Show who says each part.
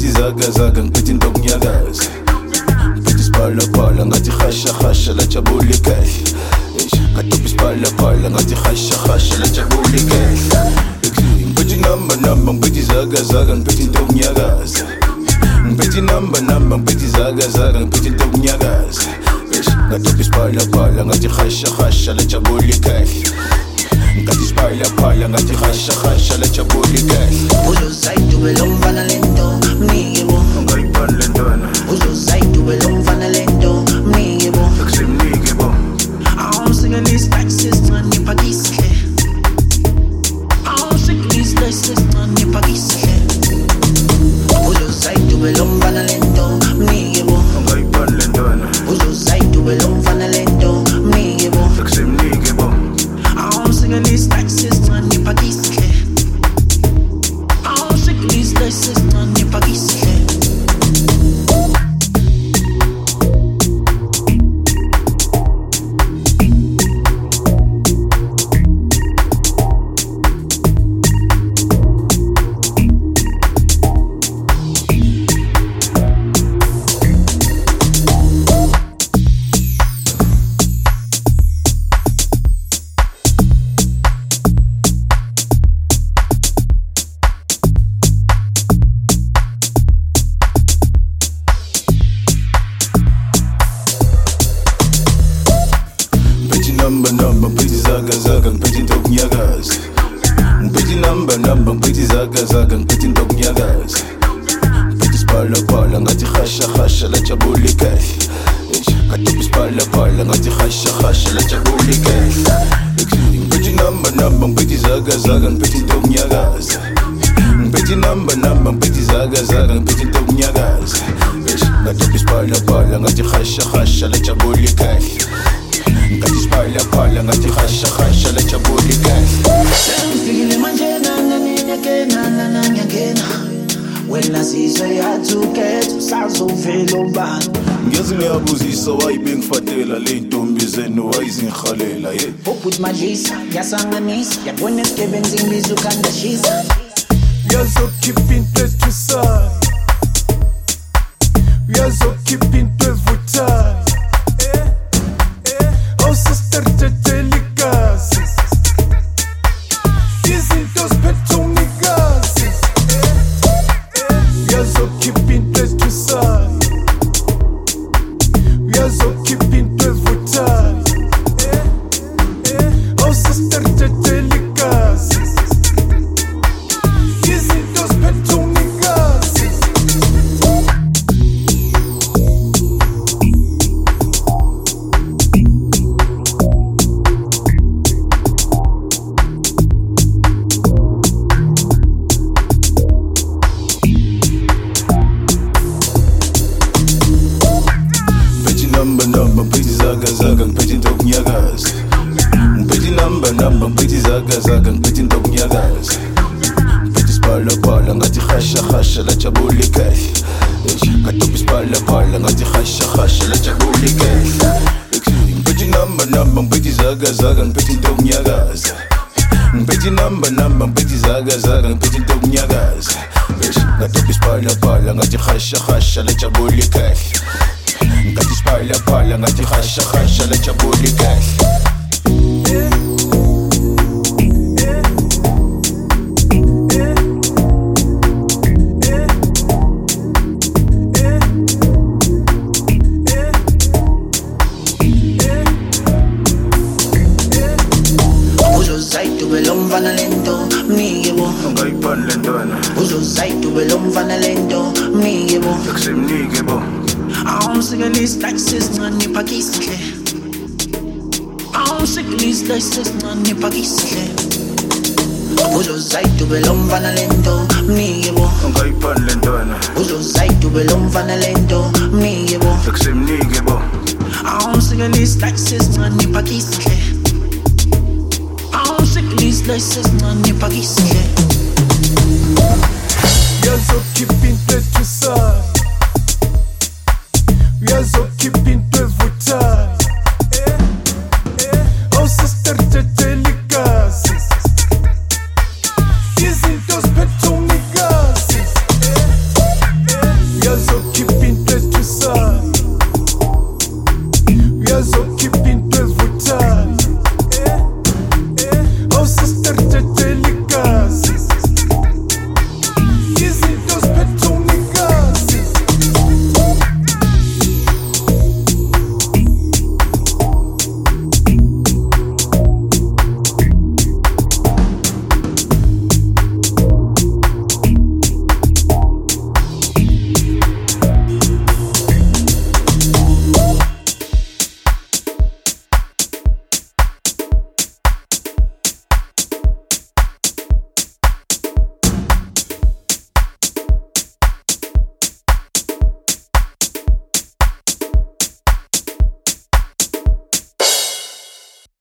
Speaker 1: ngiphethe izagazaga ngiphethe into okunyakaza ngiphethe isiphalaphala ngathi khashahasha lajabule kahle ngadobha isiphalaphala ngathi khashahasha lajabule kahle ngiphethe inamba ngiphethe izagazaga ngiphethe into okunyakaza ngiphethe inamba ngiphethe izagazaga ngiphethe into okunyakaza ngadobha isiphalaphala ngathi khashahasha lajabule kahle ngathi isiphalaphala ngathi khashahasha lajabule kahle
Speaker 2: uzozayidube lo mfana lento mnike bo
Speaker 1: ungayibhani le ntwana
Speaker 2: uzozayidube lo mfana lento mnike bo
Speaker 1: akusemnike bo
Speaker 2: awumsikelisi taxis nipakisile awumsikelisi taxis nipakisile uzozayidube lo mfana lento mnike bo
Speaker 1: ungayibhani le ntwana
Speaker 2: uzozayidube lo mfana lento mnike bo
Speaker 1: akusemnike bo
Speaker 2: awumsikelisi taxis nipakisile awumsikelisi taxis nipakisile
Speaker 1: namba ngiphethe izagazaga ngiphethe into okunyakaza ngiphethe inamba ngiphethe izagazaga ngiphethe into okunyakaza ngiphethe isiphalaphala ngathi khashahasha lajabule kahle ngadobha isiphalaphala ngathi khashahasha lajabule kahle ngiphethe inamba ngiphethe izagazaga ngiphethe into okunyakaza ngiphethe inamba ngiphethe izagazaga ngiphethe into okunyakaza ngadobha isiphalaphala ngathi khashahasha lajabule kahle ngathi isiphalaphala ngathi khashahasha lajabule kahle
Speaker 2: sengifikile manje ngiyangena wena sizwe yathuketha usazovela ubani
Speaker 1: ngeze ngiyabuzisa wayibe ngifatela le ntombi zenu wayizingirhalela
Speaker 2: Put madlisa yasanganisa yabona esigebenzi ngibiza ukandashisa
Speaker 1: uyazokhipha into ethusayo uyazokhipha into evuthayo sister tetelikazi izinto ziphethe umnikazi uyazokhipha into ethusayo uyazokhipha into evuthayo sister tetelikazi izinto ziphethe umnikazi namba ngiphethe izagazaga ngiphethe into okunyakaza ngiphethe inamba ngiphethe izagazaga ngiphethe into okunyakaza ngiphethe isiphalaphala ngathi khashahasha lajabule kahle ngadobha isiphalaphala ngathi khashahasha lajabule kahle ngiphethe inamba ngiphethe izagazaga ngiphethe into okunyakaza ngiphethe inamba ngiphethe izagazaga ngiphethe into okunyakaza ngadobha isiphalaphala ngathi khashahasha lajabule kahle ngathi isiphalaphala ngathi khashahasha lajabule kahle
Speaker 2: uzozayidube lo mfana lento mnike bo
Speaker 1: ungayibhani le ntwana
Speaker 2: uzozayidube lo mfana lento mnike bo
Speaker 1: akusemnike bo
Speaker 2: awumsikelisi taxis nipakisile awumsikelisi taxis nipakisile uzozayidube lo mfana lento mnike bo
Speaker 1: ungayibhani le ntwana
Speaker 2: uzozayidube lo mfana lento mnike bo
Speaker 1: akusemnike bo
Speaker 2: awumsikelisi taxis nipakisile awumsikelisi taxis nipakisile
Speaker 1: uyazokhipha into ethusayo uyazokhipha into evuthayo sister tetelikazi izinto ziphethe umnikazi yazokhipha